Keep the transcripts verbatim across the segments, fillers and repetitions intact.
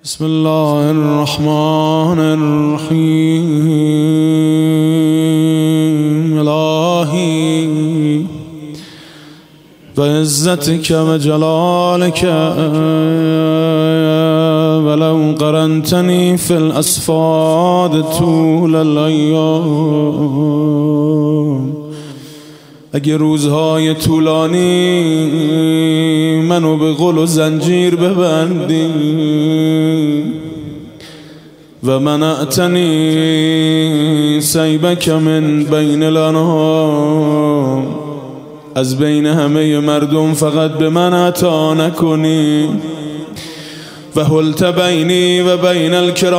بسم الله الرحمن الرحیم. الهی بعزتك وجلالك ولو قرنتني في الأصفاد طول الأيام، اگه روزهای طولانی منو به غل و زنجیر ببندی و منعتنی سیبک من بین الانام، از بین همه مردم فقط به من عطا نکنی و حلت بینی و بین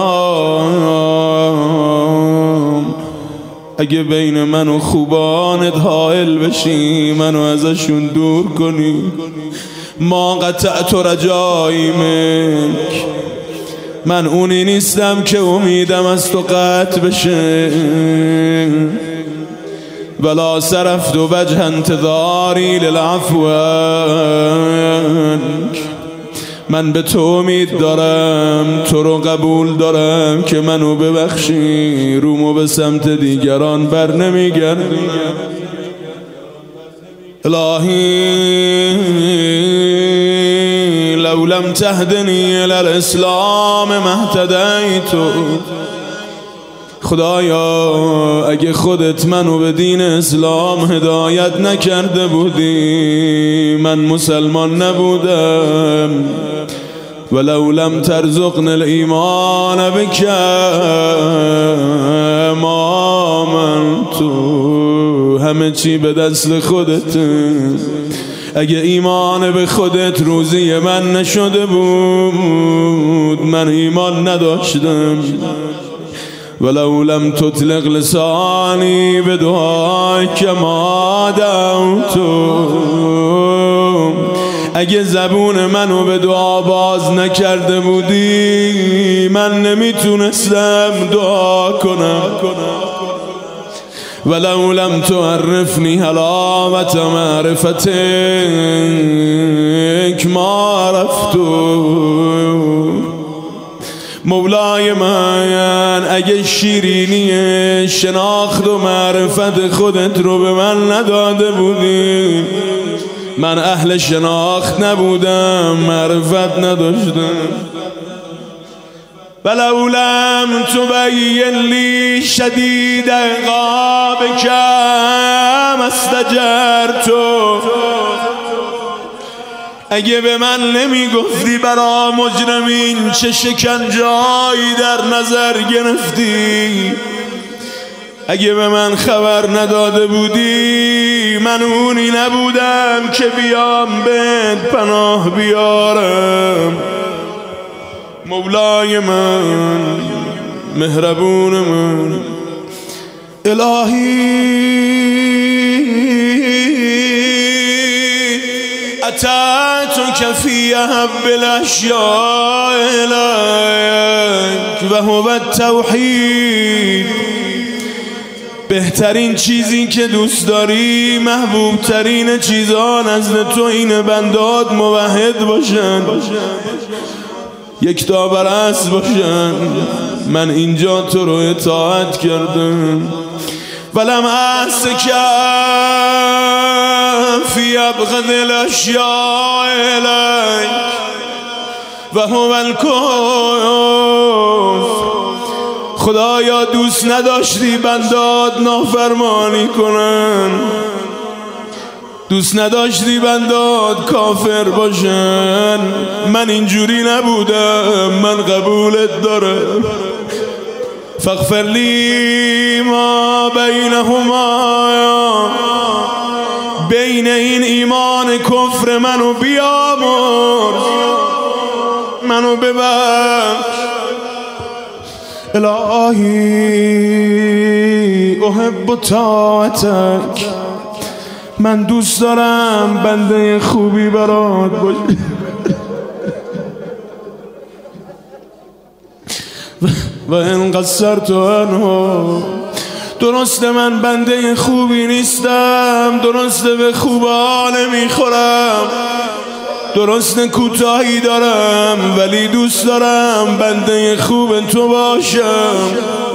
الکرام، اگه بین من و خوبانت حائل بشی منو ازشون دور کنی. ما قطعت رجایی منک، من اونی نیستم که امیدم از تو قطع بشه، ولا صرفت وجه انتظاری للعفو عنک، من به تو امید دارم، تو رو قبول دارم که منو ببخشی، رومو به سمت دیگران بر نمیگردی. الهی لو لم تهدنی الی الاسلام ما اهتدیت، خدایا اگه خودت منو به دین اسلام هدایت نکرده بودی من مسلمان نبودم. ولو لم ترزقن الایمان بک ما آمنت، همه چی به دست خودت، اگه ایمان به خودت روزی من نشده بود من ایمان نداشتم. ولو لم تطلق لسانی بدعایک ما دعوت، اگه زبون منو به دعا باز نکرده بودی من نمیتونستم دعا کنم. ولو لم تعرفنی حلاوت معرفتک ما عرفت، مولای من اگه شیرینی شناخت و معرفت خودت رو به من نداده بودی من اهل شناخت نبودم، معرفت نداشتم. ولو لم تبین لی شدید عقابک ما استجرت، اگه به من نمی گفتی برا مجرمین چه شکنجه‌ای در نظر گرفتی، اگه به من خبر نداده بودی من اونی نبودم که بیام بهت پناه بیارم. مولای من، مهربون من، الهی اتعتک فی احب الاشیاء الیک و هو التوحید، بهترین چیزی که دوست داری، محبوب ترین چیزها نزد تو اینه بندات موحد باشن، یک تا برست باشن. من اینجا تو رو اطاعت کردم. ولم أعصك في أبغض الأشياء إليك وهو الكفر، خدایا دوست نداشتی بندات نافرمانی کنن، دوست نداشتی بندات کافر باشن. من اینجوری نبودم، من قبولت دارم. فاغفر لی ما بینهما، بین این ایمان کفر منو بیامرز، منو ببخش. الهی احب طاعتک، من دوست دارم بنده خوبی برات باشی. و ان قصرت عنه، درسته من بنده خوبی نیستم، درسته به خوبا نمیخورم، درست کوتاهی دارم ولی دوست دارم بنده خوب تو باشم.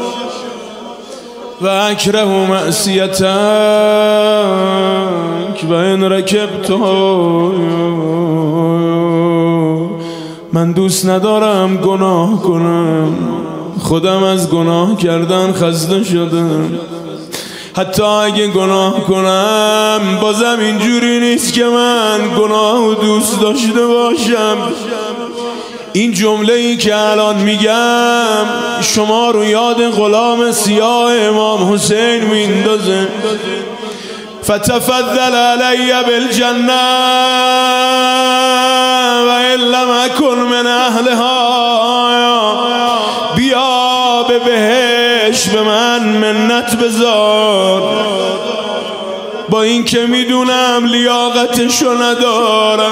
و اکره معصیتک و ان رکبت، من دوست ندارم گناه کنم، خودم از گناه کردن خسته شدم. حتی اگه گناه کنم بازم اینجوری نیست که من گناه و دوست داشته باشم. این جمله ای که الان میگم شما رو یاد غلام سیاه امام حسین میندازه. فتفضل علی بالجنه و ان لم اکن من اهلها، بیا به بهشت به من منت بذار، با این که میدونم لیاقتشو ندارم.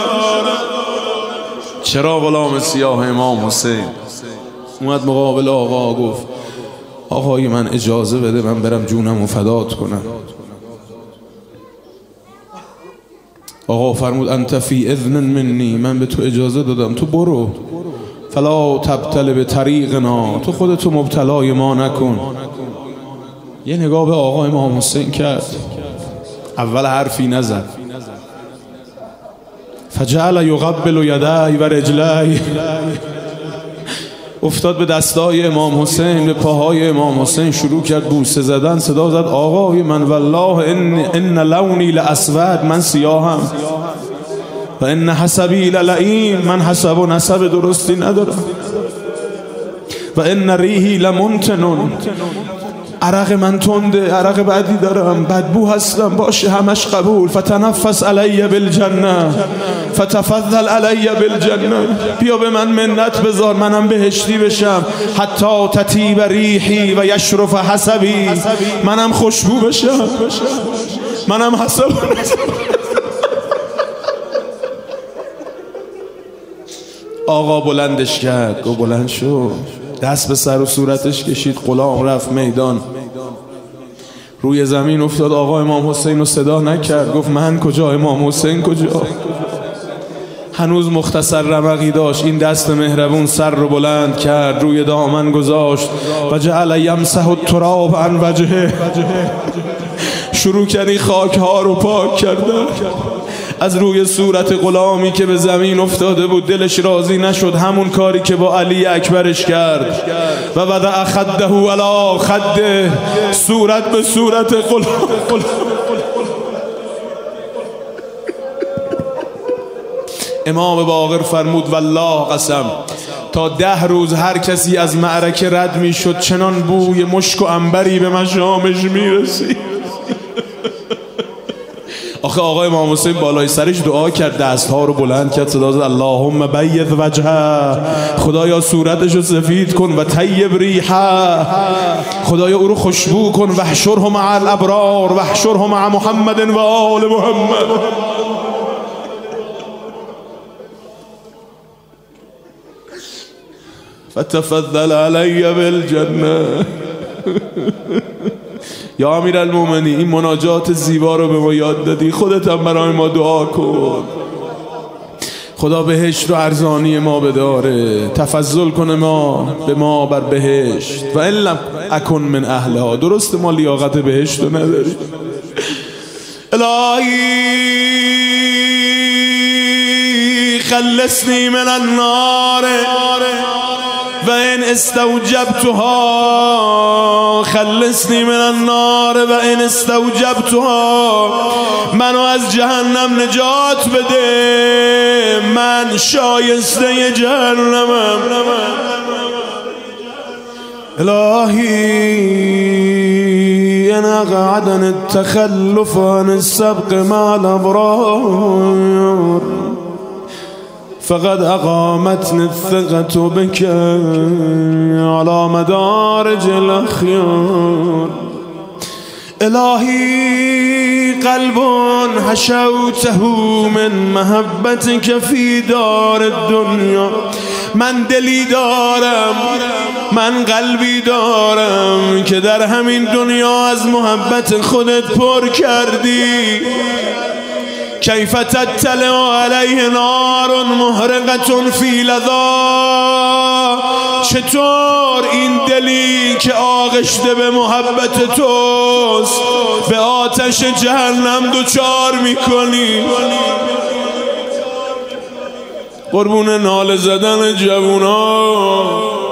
چرا غلام سیاه امام حسین اومد مقابل آقا گفت آقای من اجازه بده من برم جونم و فدات کنم. آقا فرمود انت فی اذن منی، من به تو اجازه دادم تو برو. فلا تبتل به طریقنا، تو خودتو مبتلای ما نکن. یه نگاه به آقا امام حسین کرد، اول حرفی نزد. فجعل یقبل یدی و رجلی، افتاد به دستای امام حسین، به پاهای امام حسین شروع کرد بوسه زدن. صدا زد آقای من والله ان ان لونی لاسود، من سیاهم، و ان حسبی للئیم، من حسب و نسب درستی ندارم، و ان ریحی لمنتن، عرق من تنده، عرق بدی دارم، بدبو هستم، باشه همش قبول. فتنفس علی بالجنه فتفضل علی بالجنه، بیا به من منت بذار منم بهشتی بشم. حتی تطیب ریحی و یشرف حسبی، منم خوشبو بشم، منم حسب. آقا بلندش کرد، گو بلند شو، دست به سر و صورتش کشید. غلام رفت میدان، روی زمین افتاد. آقا امام حسین رو صدا نکرد، گفت من کجا، امام حسین کجا؟ هنوز مختصر رمقی داشت. این دست مهربون سر رو بلند کرد، روی دامن گذاشت و جعل یمسح التراب عن وجهه، شروع کردی خاک ها رو پاک کردن از روی صورت غلامی که به زمین افتاده بود. دلش راضی نشد، همون کاری که با علی اکبرش کرد. و وضع خده علی خده، صورت به صورت غلام. امام باقر فرمود والله قسم، تا ده روز هر کسی از معرکه رد می شد چنان بوی مشک و عنبری به مشامش می رسید. آخه آقای امام حسین بالای سرش دعا کرد، دستها رو بلند کرد، صدا زد اللهم بید وجهه، خدایا صورتش رو سفید کن، و طیب ریحه، خدایا او رو خوشبو کن، و احشره مع الابرار و احشره مع محمد و آل محمد. فتفضل علی بالجنه. یا امیرالمومنین، این مناجات زیبا رو به ما یاد دادی، خودت هم برای ما دعا کن خدا بهشت رو ارزانی ما بداره، تفضل کنه ما به ما بر بهشت. و ان لم اکن من اهلها، درست ما لیاقت بهشت رو نداریم. الهی خلصنی من النار و ان استوجبتها، خلصنی من النار و ان استوجبتها، منو از جهنم نجات بده، من شایسته جهنمم. الهی ان اقعدن التخلف عن السبق مع الابرار، فقد اقامتني الثقة بك على مدارج الاخيار. الهی قلب حشوته من محبتك في دار الدنيا، من دلی دارم، من قلبی دارم که در همین دنیا از محبت خودت پر کردی. کیف تطلع علیه نار محرقة فی لظا. چطور این دلی که آغشته به محبت توست به آتش جهنم دوچار میکنی؟ قربون ناله زدن جوونا.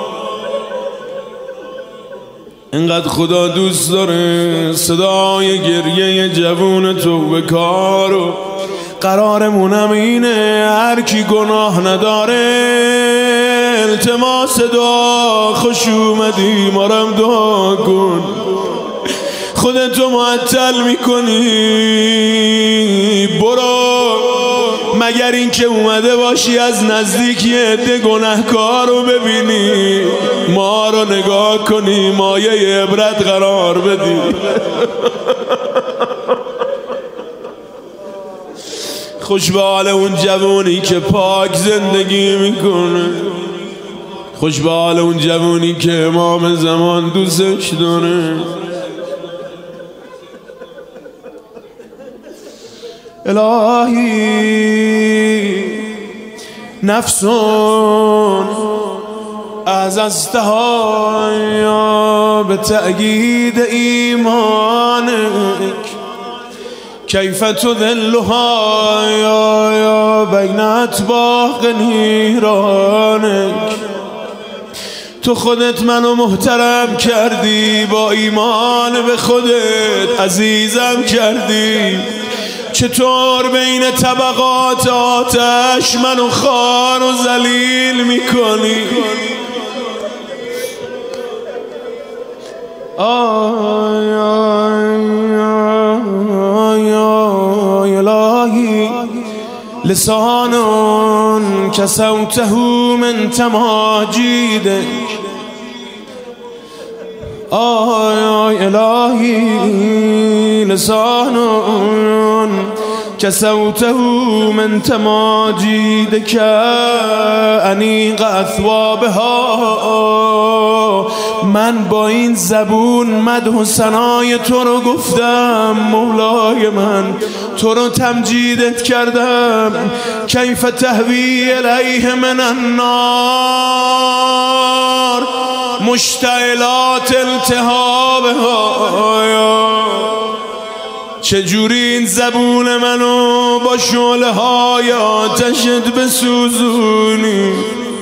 اینقدر خدا دوست داره صدای گریه جوون تو به کارو. قرارمونم اینه هر کی گناه نداره التماس دعا. خوش اومدی مارم دعا کن. خودتو معطل میکنی برو، مگر این که اومده باشی از نزدیک یه عده گناهکار رو ببینی، ما رو نگاه کنی، مایه عبرت قرار بدی. خوش به حال اون جوونی که پاک زندگی میکنه. خوش به حال اون جوونی که امام زمان دوستش داره. الهی نفسون اعززتها به تأیید ایمانک کیف تذلها یا بین اطباق نیرانک. تو خودت منو محترم کردی، با ایمان به خودت عزیزم کردی. چطور بین طبقات آتش منو خوار و ذلیل میکنی؟ آی آی آی آی الهی لسان کسوته من تماجیدک. آی آی الهی لسان کسوته من تماجیدک انیق اثوابها. من با این زبون مدح و ثنای تو رو گفتم مولای من، تو رو تمجیدت کردم. کیف تهوی الیه من النار مشتعلات التهابها. چجوری این زبون منو با شعله های آتشت بسوزونی؟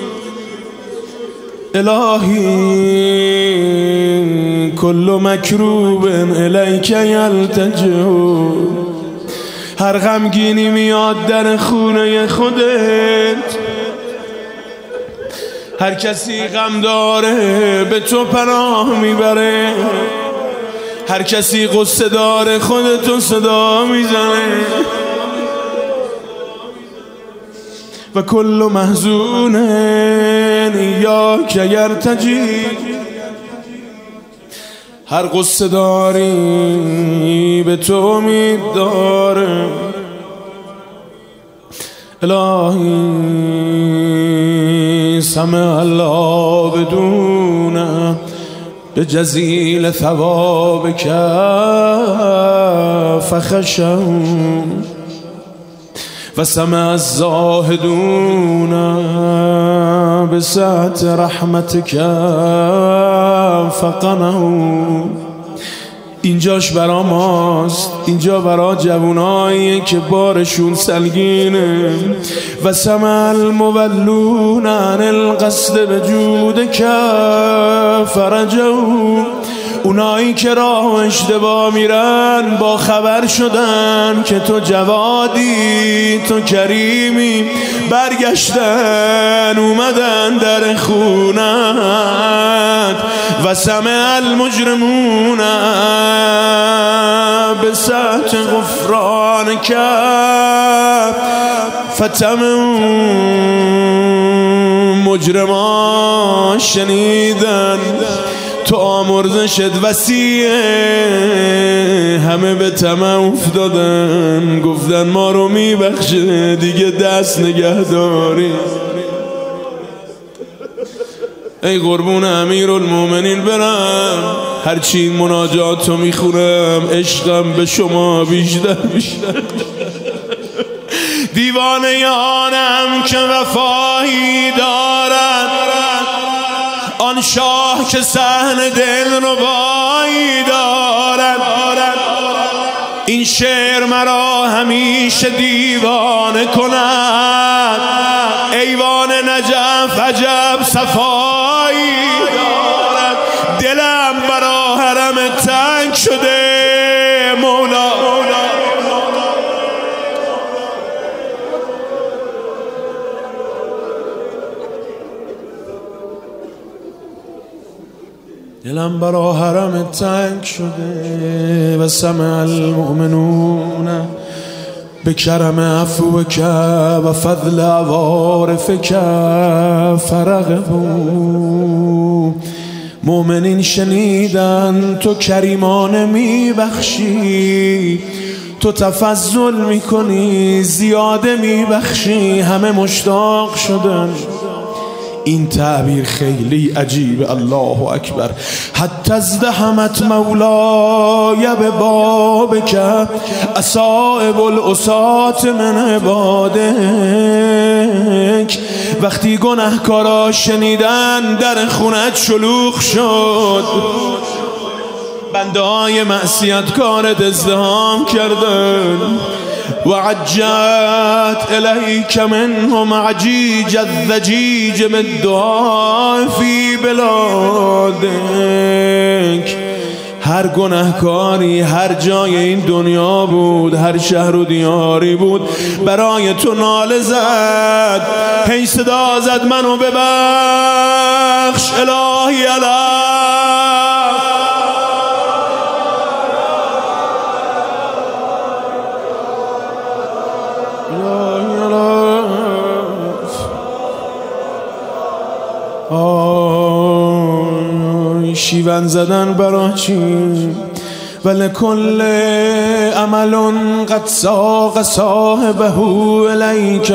الهی کل مکروب الیک یلتجئ. هر غمگینی میاد در خونه خودت، هر کسی غم داره به تو پناه میبره، هر کسی قصه داره خودتو صدا میزنه. و کل محزون ایاک یرتجی. هر قصه داری به تو امید داره. الهی سمع الله بدونه به جزیل ثوابک فخشهم و سمع الزاهدون به سعت رحمتک فقنهم. اینجاش برا ماست، اینجا برا جوانایی که بارشون سلگینه. و سمع المولون عن القصد بجودک فرجوا. اونایی که راه و اشتباه میرن با خبر شدن که تو جوادی، تو کریمی، برگشتن اومدن در خونت. و سمع المجرمون به سعت غفرانک فتموا. مجرمان شنیدن تو آمرزشت وسیعه، همه به طمع افتادن، گفتن ما رو میبخشه دیگه دست نگه داری. ای قربون امیرالمومنین برم، هرچی مناجاتو میخونم عشقم به شما بیشتر بیشتر. دیوانه آنم که وفایی دارد، آن شاه که صحن دلربایی دارد. این شعر مرا همیشه دیوانه کند، ایوان نجف عجب صفایی دارد. دلم برا حرم تنگ شده مولا، دلم برا حرم تنگ شده و سمع المؤمنون به کرم عفوک و فضل عوارفک فرغبوا. مؤمنین شنیدن تو کریمانه میبخشی، تو تفضل میکنی زیاده میبخشی، همه مشتاق شدن. این تعبیر خیلی عجیب. الله اکبر. حتی ازدحمت مولای به بابک اصائب الاسات من عبادک. وقتی گناهکارا شنیدن در خونت شلوغ شد، بنده های معصیتکارت ازدحام کردن. و عجت الیک منهم عجیج الضجیج من دعا فی بلادک. هر گناهکاری هر جای این دنیا بود، هر شهر و دیاری بود، برای تو ناله زد، هی صدا زد منو ببخش الهی الهی. شیون زدن برا چی؟ ولکل عمل قد ساق صاحبه الیک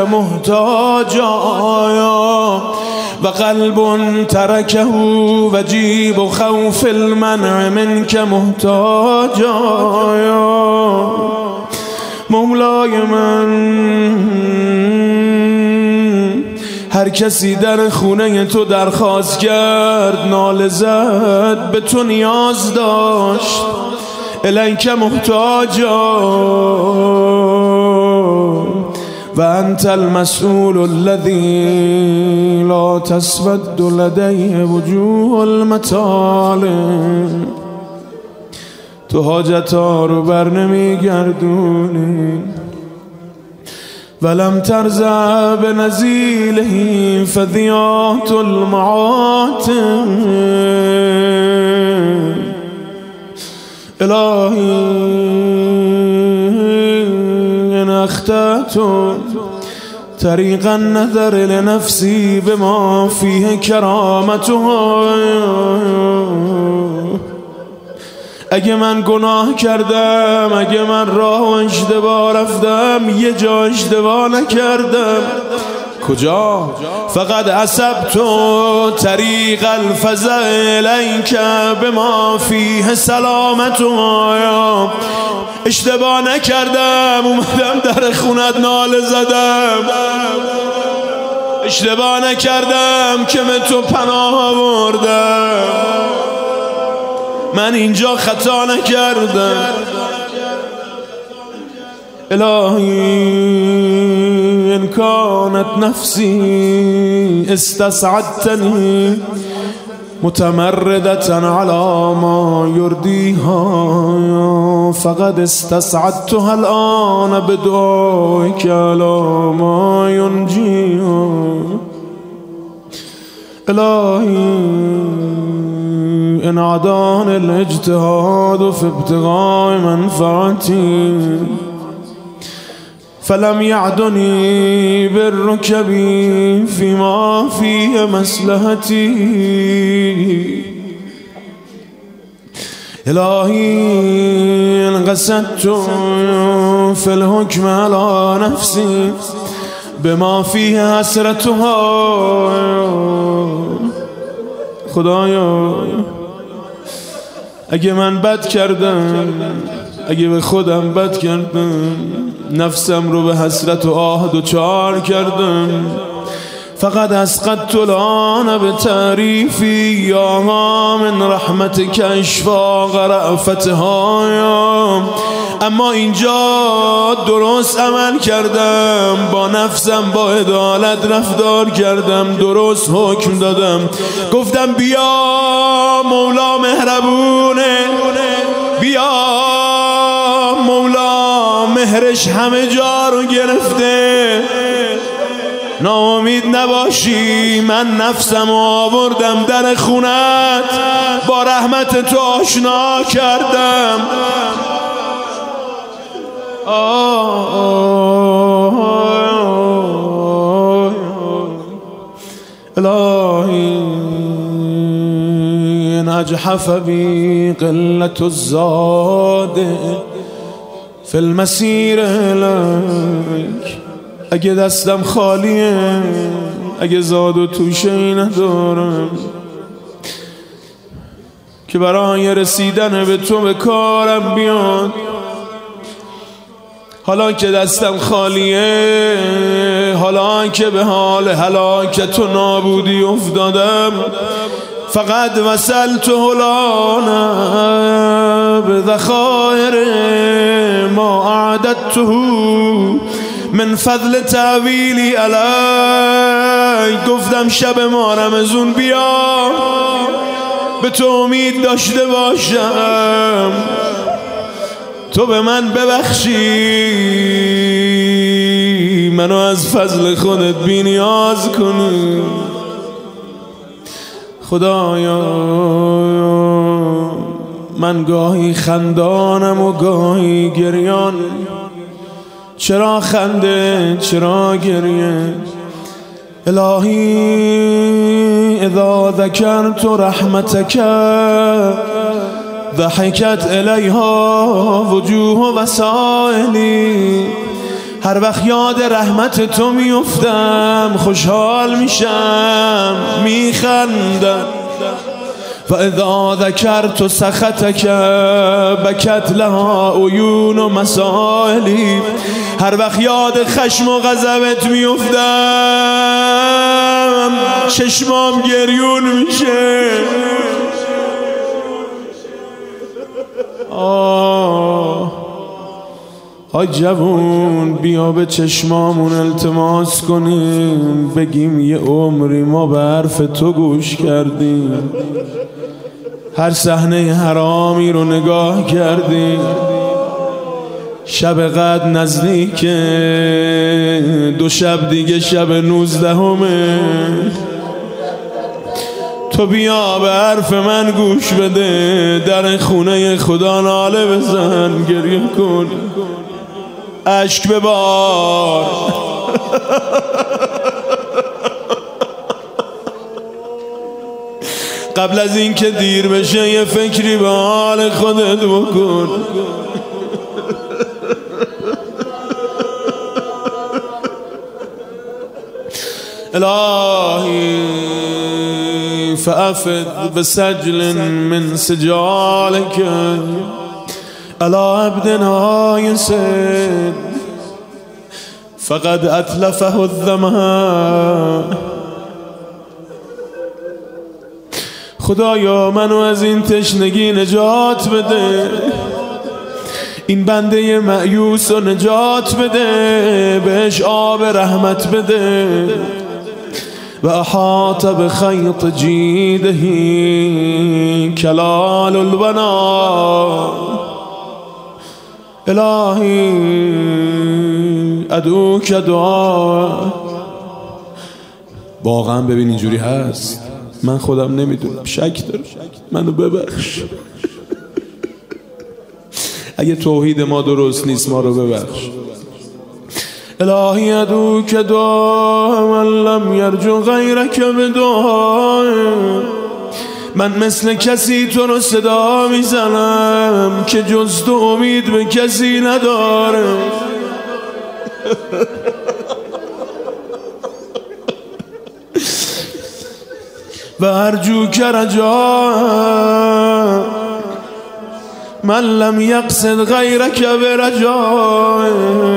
محتاجا و قلب ترکه و جیب و خوف المنع منک محتاجا. مولای من، هر کسی در خونه تو درخواست کرد، ناله زد، به تو نیاز داشت، الیک محتاجا و انت المسئول الذی لا تسود لدیه وجوه المطالب. تو حاجتها رو بر نمیگردونی، ولم ترزع بنزیله فذیات المعاتم. الهی ان اخطأت طریق النظر لنفسی بما فیه کرامتها. اگه من گناه کردم، اگه من راه و اشتباه رفتم، یه جا اشتباه نکردم. کجا؟ فقط عصبت طریق الفزع الیک بما فیه سلامتها. اشتباه نکردم، اومدم در خونت ناله زدم. اشتباه نکردم که به تو پناه آوردم. من اینجا خطا نکردم. الهی ان کانت نفسی استسعدتنی متمردة على ما يرضيها فقد استسعدتها الآن بدعائك على ما ينجيها. الهي إن عداني الاجتهاد في ابتغاء منفعتي فلم يعدني بالركب فيما فيه مصلحتي. إلهي إن قصدت في الحكم على نفسي بما فيه حسرتها. خدایا اگه من بد کردم، اگه به خودم بد کردم، نفسم رو به حسرت و آه دوچار کردم. فقط اسقطت الان به تعریفی یا من رحمتک اشفاق رأفتهایم. اما اینجا درست عمل کردم، با نفسم با عدالت رفتار کردم، درست حکم دادم، گفتم بیا مولا مهربونه، بیا مولا مهرش همه جا رو گرفته، ناامید نباشی، من نفسم آوردم در خونت، با رحمت تو آشنا کردم. الهی نجحف بی قلت الزاد فی المسیر الیک. اگه دستم خالیه، اگه زاد و توشه‌ای ندارم که برای رسیدن به تو به کارم بیاد، حالا که دستم خالیه، حالا که به حال هلاکت و نابودی افتادم، فقط وصلت هلانا به ذخایر ما اعددته من فضل تعویلی علی. گفتم شب ما رمضون بیا به تو امید داشته باشم، تو به من ببخشی، منو از فضل خودت بی نیاز کنی. خدایا من گاهی خندانم و گاهی گریان، چرا خنده چرا گریه؟ الهی اذا ذکرت رحمتک ضحکت الیها وجوه وسائلی. هر وقت یاد رحمت تو میفتم خوشحال میشم، میخندم. و اذا ذکرت سخطک بکت لها عیون و مسائلی. هر وقت یاد خشم و غضبت میفتم چشمام گریون میشه. آه آی جوون، بیا به چشمامون التماس کنیم، بگیم یه عمری ما به حرف تو گوش کردیم، هر صحنه حرامی رو نگاه کردیم. شب قدر نزدیک، دو شب دیگه شب نوزدهمه. تو بیا به حرف من گوش بده، در خونه خدا ناله بزن، گریه کن، اشک ببار. قبل از این که دیر بشه یه فکری به حال خودت بکن. الهی فأفد بسجل من سجالك على عبدنا يسد فقد أتلفه الظمأ. خدایا منو از این تشنگی نجات بده، این بنده مأیوس رو نجات بده، بهش آب رحمت بده. و احاط بخیط جیده کلال البنا. الهی ادعوک دعا. واقعا ببین اینجوری هست، من خودم نمیدونم، شک دارم، منو ببخش. اگه توحید ما درست نیست ما رو ببخش. الهی ادعوک دعا من لم یرجو غیرک بدعای. من مثل کسی تو رو صدا میزنم که جز تو امید به کسی نداره. و ارجو که رجا من لم یقصد غیرک برجای،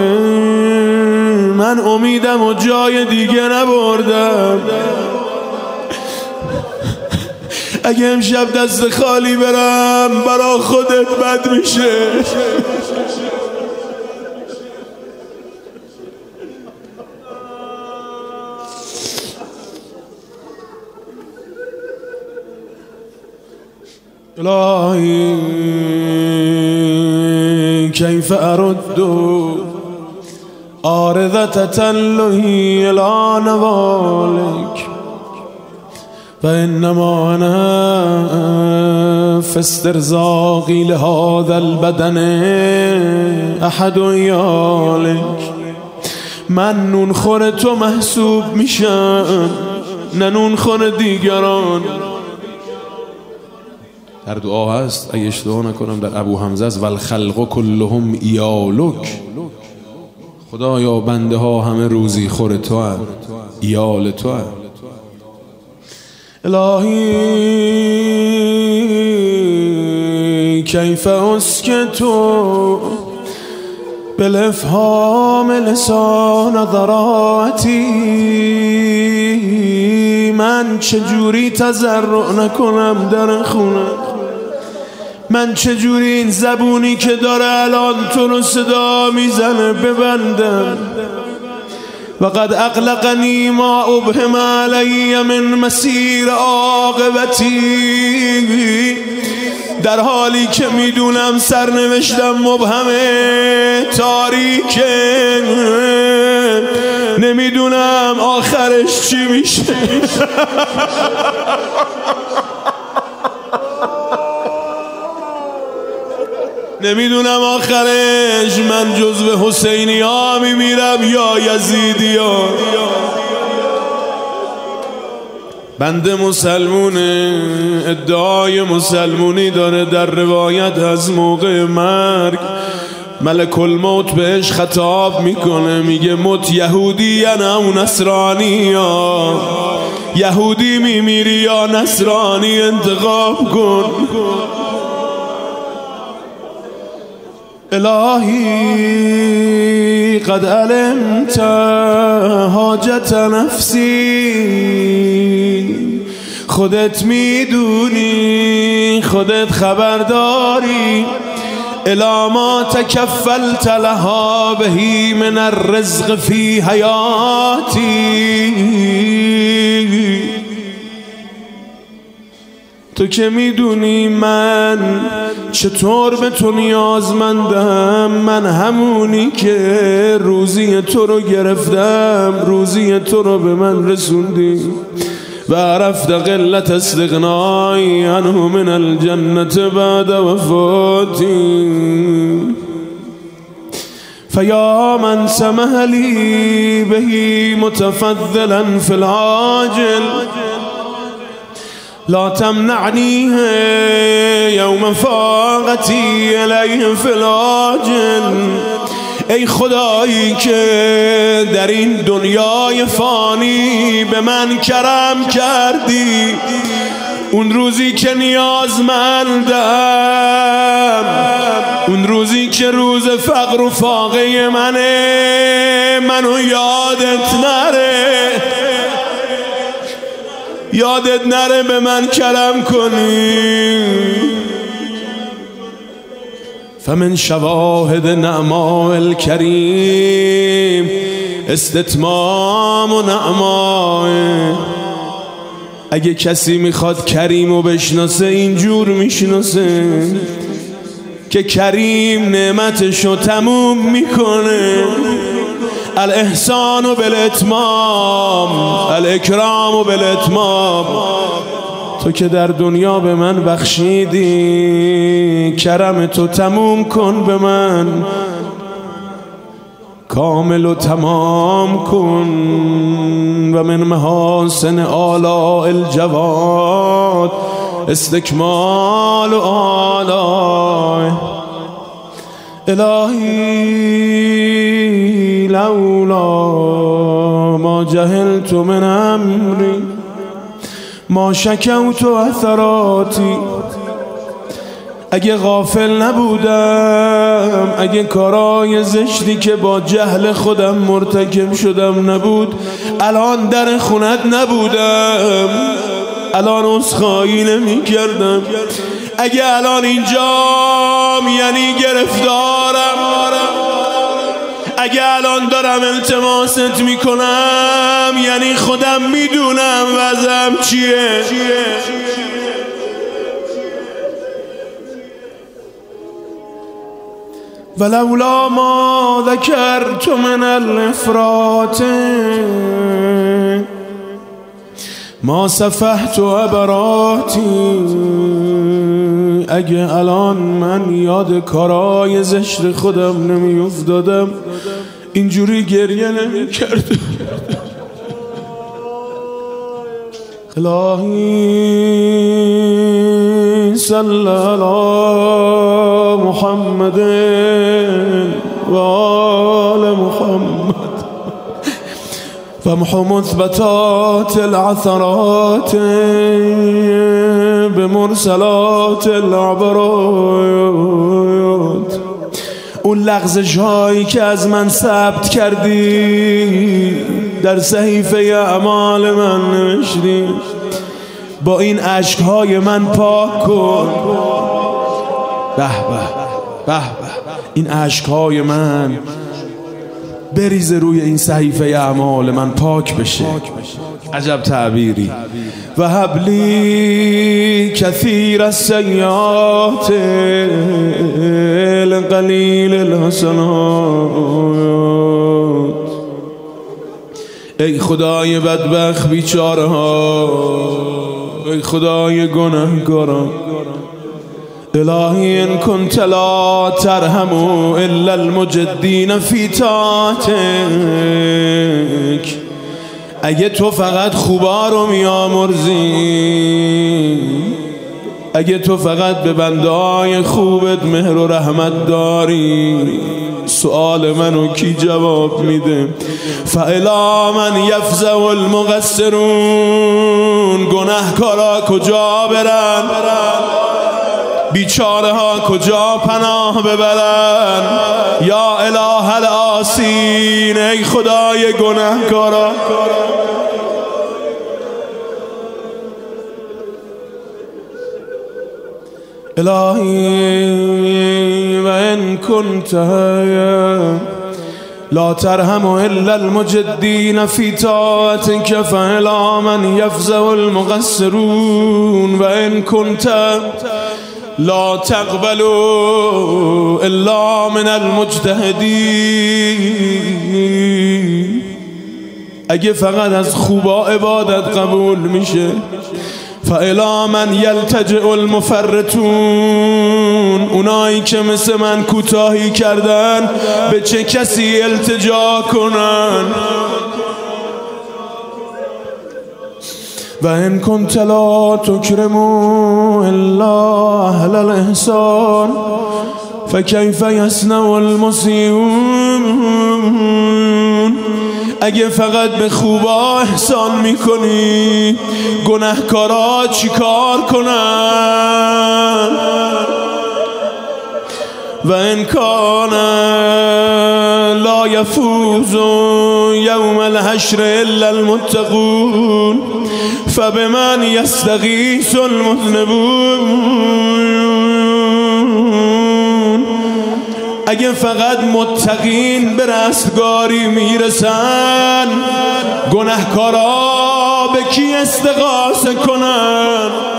من امیدم و جای دیگه نبردم. اگه امشب دست خالی برم برا خودت بد میشه. الهی کیف ارد عارضة تلهی الى نوالک و انما انا في استرزاقی لهذا البدن احد یالک. من نون خور تو محسوب میشم نه نون خور دیگران. در دعا هست اگه اشتباه نکنم در ابو حمزه است والخلق کلهم ایالک. خدایا بنده ها همه روزی خور تو هست، ایال تو هست. الهی کیف اسکتو بالافهام لسان ضراعتی. من چجوری تضرع نکنم در خونه؟ من چجوری این زبونی که داره الان تو رو صدا میزنه ببندم؟ وقد اقلقنی ما ابهم علی من مسیر عاقبتی. در حالی که میدونم سرنوشتم مبهمه، تاریکه، نمیدونم آخرش چی میشه. نمیدونم آخرش من جزو حسینی ها میمیرم یا یزیدی ها. بنده مسلمونه، ادعای مسلمونی داره. در روایت از موقع مرگ ملک الموت بهش خطاب میکنه، میگه مت یهودی یا نه نصرانی، یا یهودی میمیری یا نصرانی، انتخاب کن. الهی قد علمت حاجت نفسی. خودت میدونی، خودت خبرداری. الی ما تکفلت لها بهی من الرزق فی حیاتی. تو که میدونی من چطور به تو نیازمندم. من همونی که روزی تو رو گرفتم، روزی تو رو به من رسوندی. و عرفت قلت استغنای عنه من الجنة بعد وفاتی. فیا من سمح لی بهی متفضلا فی العاجل، لا تمنعنیه یوم فاقتی الیه فی العاجل. ای خدایی که در این دنیای فانی به من کرم کردی، اون روزی که نیازمندم، اون روزی که روز فقر و فاقه منه، منو یادت نره، یادت نره به من کرم کنی. فمن شواهد نعماء الکریم استتمام و نعماء. اگه کسی میخواد کریمو بشناسه اینجور میشناسه که کریم نعمتشو تموم میکنه. الاحسان بالاتمام، الاکرام بالاتمام. تو که در دنیا به من بخشیدی، کرم تو تموم کن به من، کامل و تمام کن. و من محاسن آلاء الجواد استکمال و آلاء. الهی لولا ما جهلت من امری ما شکوت اثراتی. اگه غافل نبودم، اگه کارای زشتی که با جهل خودم مرتکب شدم نبود، الان در خونت نبودم، الان عذرخواهی نمی کردم. اگه الان اینجام یعنی گرفتارم، اگه الان دارم التماست میکنم یعنی خودم میدونم وضعم چیه. ولولا ما ذکرت من الافراط ما صفحت عبراتی. اگه الان من یاد کارای زشت خودم نمی افتادم اینجوری گریه نمی کردم. الهی صلی علی محمد و آل محمد فامحو مثبتات العثرات بمرسلات العبرات. اون لغزش هایی که از من ثبت کردی در صحیفه اعمال من نوشتی، با این اشک های من پاک کن. به به به به، این اشک های من بریزه روی این صحیفه اعمال من، پاک بشه. عجب تعبیری. و حبلی کثیر السیئات القلیل الحسنات. ای خدای بدبخت بیچاره ها، ای خدای گناهگاران، الهی ان کنت لا ترحم الا المجدین فی طاعتک. اگه تو فقط خوبا رو میامرزی، اگه تو فقط به بنده‌های خوبت مهر و رحمت داری، سؤال منو کی جواب میده؟ فالی من یفزع المقصرون. گناهکارا کجا برن؟ بیچاره ها کجا پناه ببرن؟ یا اله العاصین، ای خدای گناهکارا. الهی و ان کنت لا ترحم الا المجدین فی طاعتک فالی من یفزع المقصرون و ان کنت لا تقبل الا من المجتهدین. اگه فقط از خوبا عبادت قبول میشه، فالی من یلتجئ المفرطون. اونایی که مثل من کوتاهی کردن به چه کسی التجا کنن؟ و ان کنت لا تکرم الا اهل الاحسان فکیف یصنع المسیئون. اگه فقط به خوبا احسان میکنی، گناهکارا چیکار کنن؟ و ان کان لا یفوز یوم الحشر الا المتقون فبمن یستغیث المذنبون. اگه فقط متقین به رستگاری میرسن، گناهکارا به کی استغاثه کنن؟